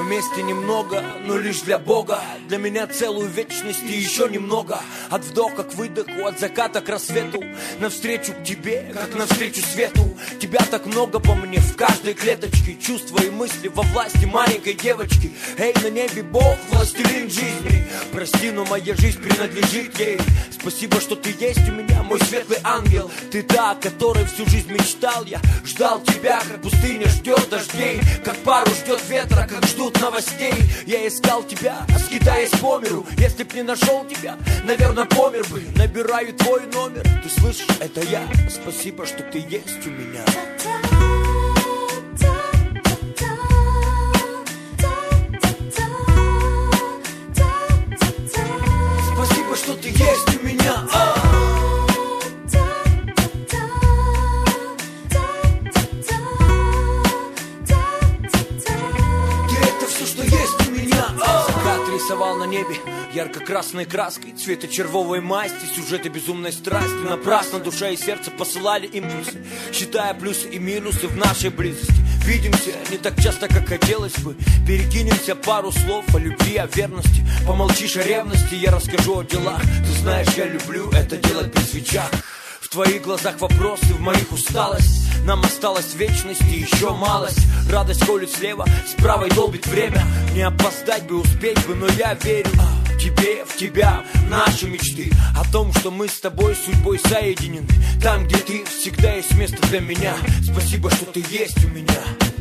Мы вместе немного, но лишь для Бога. Для меня целую вечность и еще немного. От вдоха к выдоху, от заката к рассвету. Навстречу к тебе, как навстречу свету. Тебя так много по мне в каждой клеточке. Чувства и мысли во власти маленькой девочки. Эй, на небе Бог, властелин жизни. Прости, но моя жизнь принадлежит ей. Спасибо, что ты есть у меня, мой светлый ангел. Ты та, о которой всю жизнь мечтал я. Ждал тебя, как пустыня ждет дождей. Как пару ждет ветра, как ждут новостей. Я искал тебя, скитаясь по миру. Если б не нашел тебя, наверное, помер бы. Набираю твой номер, ты слышишь, это я. Спасибо, что ты есть у меня. Спасибо, что ты есть у меня. Рисовал на небе ярко-красной краской, цвета червовой масти, сюжеты безумной страсти. Напрасно душа и сердце посылали импульсы, считая плюсы и минусы в нашей близости. Видимся не так часто, как хотелось бы. Перекинемся пару слов о любви, о верности. Помолчишь о ревности, я расскажу о делах. Ты знаешь, я люблю это делать при свечах. В твоих глазах вопросы, в моих усталость. Нам осталась вечность и еще малость. Радость колет слева, с правой долбит время. Не опоздать бы, успеть бы, но я верю тебе, в тебя, в наши мечты. О том, что мы с тобой судьбой соединены. Там, где ты, всегда есть место для меня. Спасибо, что ты есть у меня.